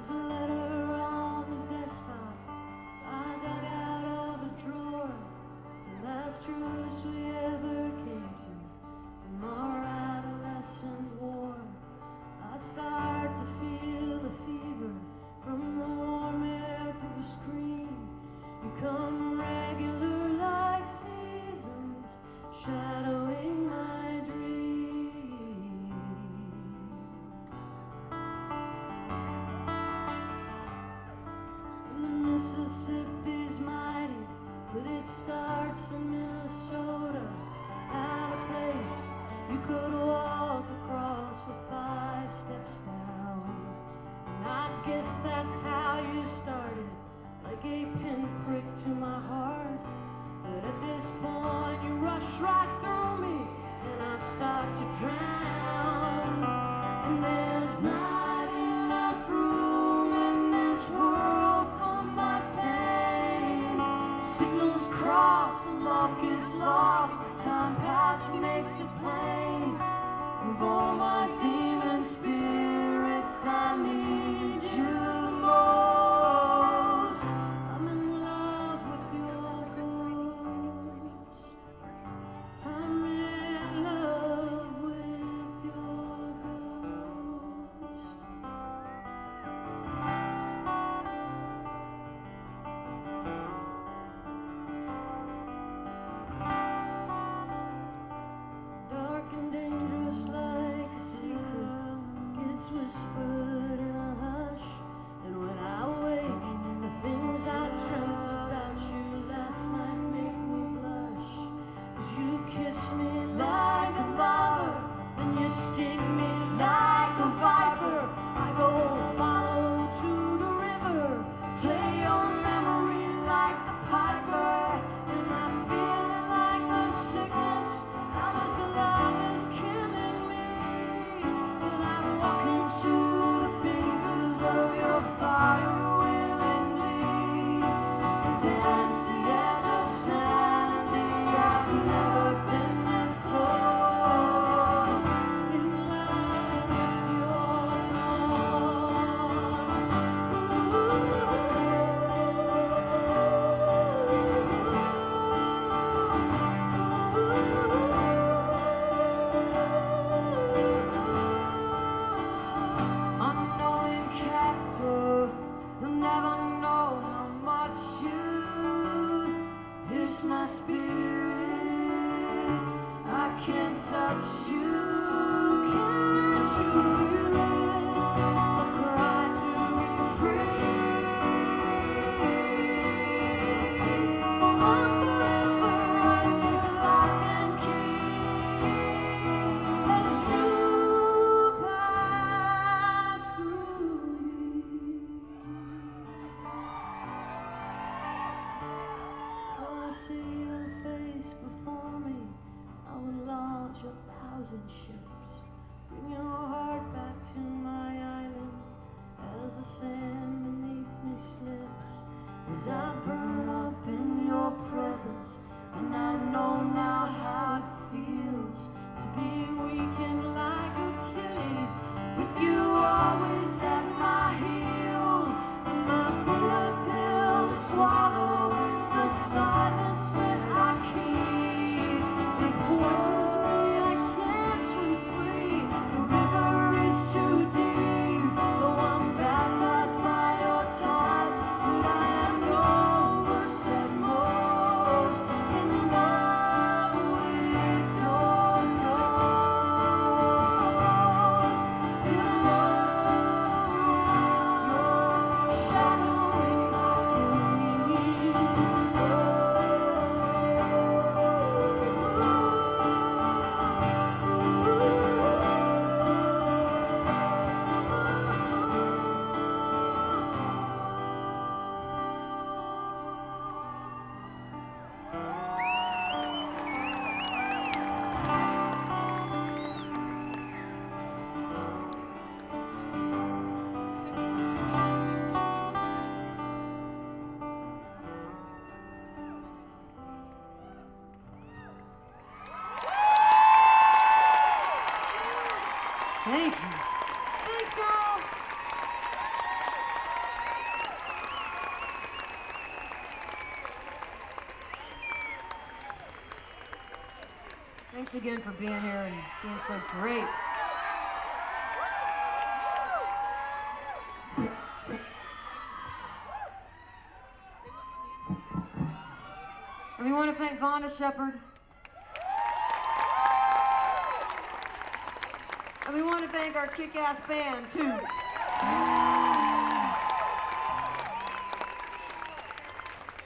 There's a letter on the desktop I dug out of a drawer. The last truce we ever came to from our adolescent war. I start to feel the fever from the warm air through the screen. You come regular like seasons, shadowing my dreams. And the Mississippi's mighty, but it starts in Minnesota, at a place you could walk across with 5 steps down. And I guess that's how you started, like a pinprick to my heart. But at this point you rush right through me, and I start to drown. And there's not enough room in this world for my pain. Signals cross and love gets lost. Time past makes it plain. Of all my demon spirits, I need you the most. I'm in love with your ghost. I'm in love with your ghost. Dark and dangerous like a secret gets whispered in a hush. And when I wake, the things I dreamt about you last night make me blush. 'Cause you kiss me like a lover, then you sting me like a viper. I go follow to the river, play your memory like the piper. And I feel it like a sickness, how this love is killing me. But I walk into the fingers of your fire willingly, and dance the edge of sanity. I've never been this close. In love with your nose. Unknowing captor, you'll never know how much you pierce my spirit. I can't touch you, can't you hear it? A cry to be free. On forever under lock and key, as you pass through me. Oh, I see your face before me. I would launch 1,000 ships. Bring your heart back to my island as the sand beneath me slips. As I burn up in your presence, and I know now how it feels to be weakened like Achilles, with you always at my heels. And my bullet pill to swallow is the silence that I keep. It poisons me, I can't swim free. The river is too deep. Though I'm baptized by your touch, but I am over said most. In love with your ghost. In love with your shadowing my dreams. Thank you. Thanks, y'all. Thanks again for being here and being so great. And we want to thank Vonda Shepard. And we want to thank our kick-ass band, too.